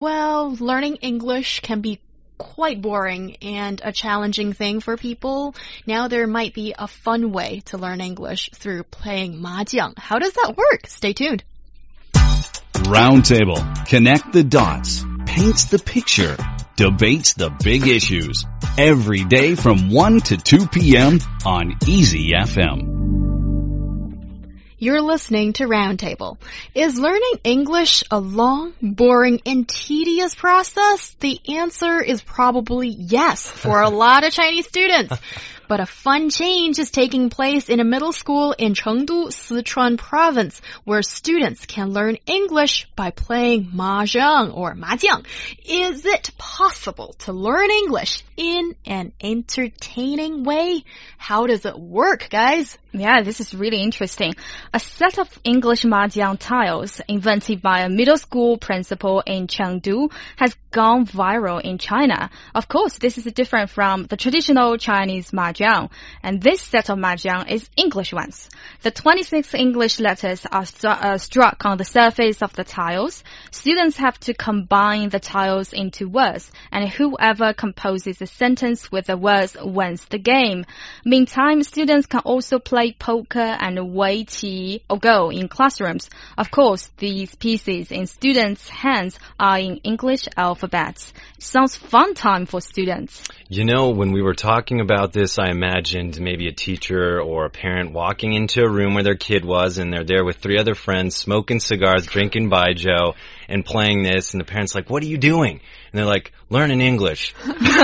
Well, learning English can be quite boring and a challenging thing for people. Now there might be a fun way to learn English through playing mahjong. How does that work? Stay tuned. Roundtable. Connect the dots. Paints the picture. Debates the big issues. Every day from 1 to 2 p.m. on Easy FM. You're listening to Roundtable. Is learning English a long, boring, and tedious process? The answer is probably yes for a lot of Chinese students. But a fun change is taking place in a middle school in Chengdu, Sichuan province, where students can learn English by playing mahjong or mahjong. Is it possible to learn English in an entertaining way? How does it work, guys? Yeah, this is really interesting. A set of English mahjong tiles invented by a middle school principal in Chengdu has gone viral in China. Of course, this is different from the traditional Chinese mahjong, and this set of mahjong is English ones. The 26 English letters are struck on the surface of the tiles. Students have to combine the tiles into words, and whoever composes a sentence with the words wins the game. Meantime, students can also play poker and weiqi or Go in classrooms. Of course, these pieces in students' hands are in English alphabets. Sounds fun time for students. You know, when we were talking about this, I imagined maybe a teacher or a parent walking into a room where their kid was, and they're there with 3 other friends, smoking cigars, drinking baijiu, and playing this, and the parent's like, "What are you doing?" And they're like, "Learning English."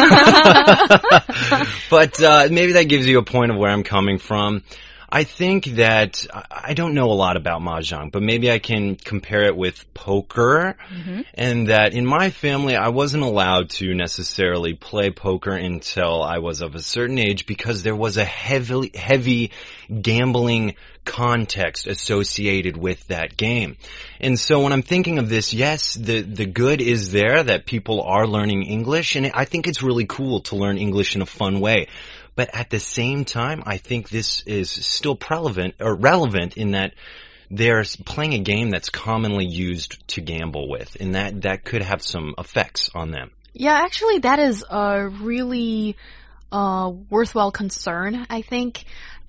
But maybe that gives you a point of where I'm coming from. I think that I don't know a lot about mahjong, but maybe I can compare it with poker. And that in my family, I wasn't allowed to necessarily play poker until I was of a certain age because there was a heavy gambling context associated with that game. And so when I'm thinking of this, yes, the good is there that people are learning English, and I think it's really cool to learn English in a fun way. But at the same time, I think this is still relevant in that they're playing a game that's commonly used to gamble with, and that could have some effects on them. Yeah, actually, that is a really worthwhile concern, I think.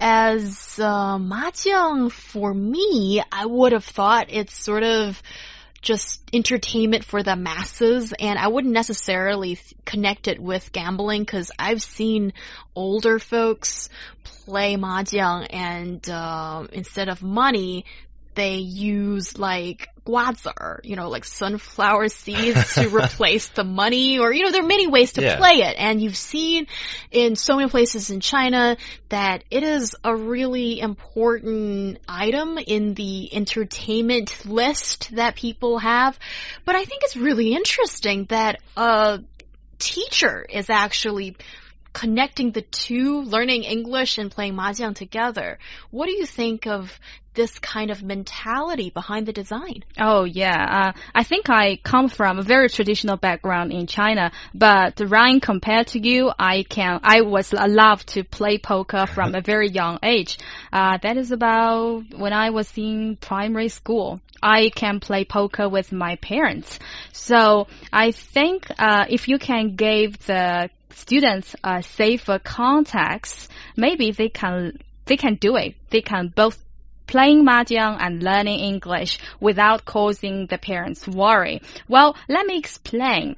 As mahjong, for me, I would have thought it's sort of just entertainment for the masses, and I wouldn't necessarily connect it with gambling because I've seen older folks play mahjong and instead of money, they use like guazi, like sunflower seeds to replace the money, or, there are many ways to play it. And you've seen in so many places in China that it is a really important item in the entertainment list that people have. But I think it's really interesting that a teacher is actually connecting the two, learning English and playing mahjong together. What do you think of this kind of mentality behind the design? Oh, yeah. I think I come from a very traditional background in China, but Ryan, compared to you, I was allowed to play poker from a very young age. That is about when I was in primary school. I can play poker with my parents. So I think if you can give the students a safer context, maybe they can do it. They can both playing mahjong and learning English without causing the parents worry. Well, let me explain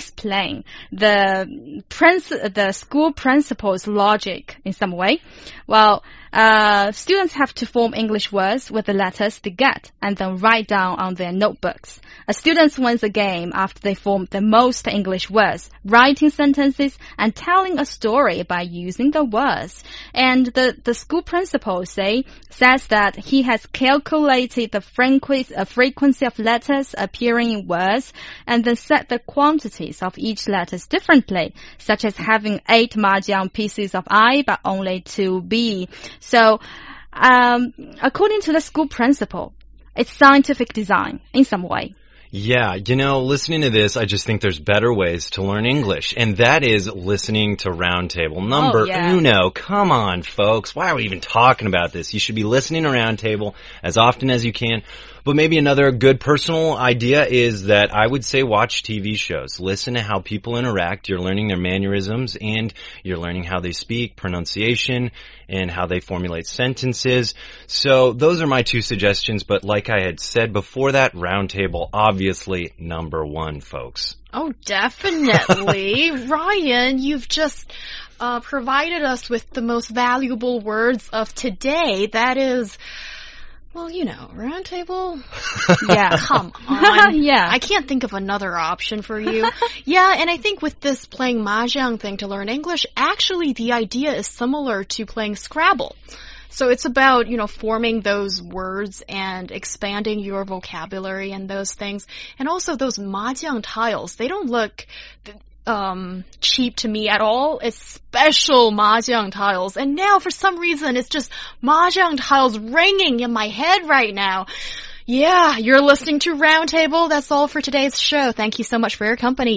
the school principal's logic in some way. Well, students have to form English words with the letters they get and then write down on their notebooks. A student wins a game after they form the most English words, writing sentences and telling a story by using the words. And the school principal says that he has calculated the frequency of letters appearing in words and then set the quantities of each letters differently, such as having 8 mahjong pieces of I but only 2 B. So, according to the school principal, it's scientific design in some way. Yeah, listening to this, I just think there's better ways to learn English, and that is listening to Roundtable number uno. Come on, folks. Why are we even talking about this? You should be listening to Roundtable as often as you can. But maybe another good personal idea is that I would say watch TV shows. Listen to how people interact. You're learning their mannerisms and you're learning how they speak, pronunciation, and how they formulate sentences. So those are my two suggestions, but like I had said before that, Roundtable, obviously number one, folks. Oh, definitely. Ryan, you've just provided us with the most valuable words of today. That is, well, you know, Roundtable. Yeah. Come on. Yeah. I can't think of another option for you. Yeah, and I think with this playing mahjong thing to learn English, actually the idea is similar to playing Scrabble. So it's about, you know, forming those words and expanding your vocabulary and those things. And also those mahjong tiles, they don't look cheap to me at all. It's special mahjong tiles. And now for some reason it's just mahjong tiles ringing in my head right now. Yeah, you're listening to Roundtable. That's all for today's show. Thank you so much for your company.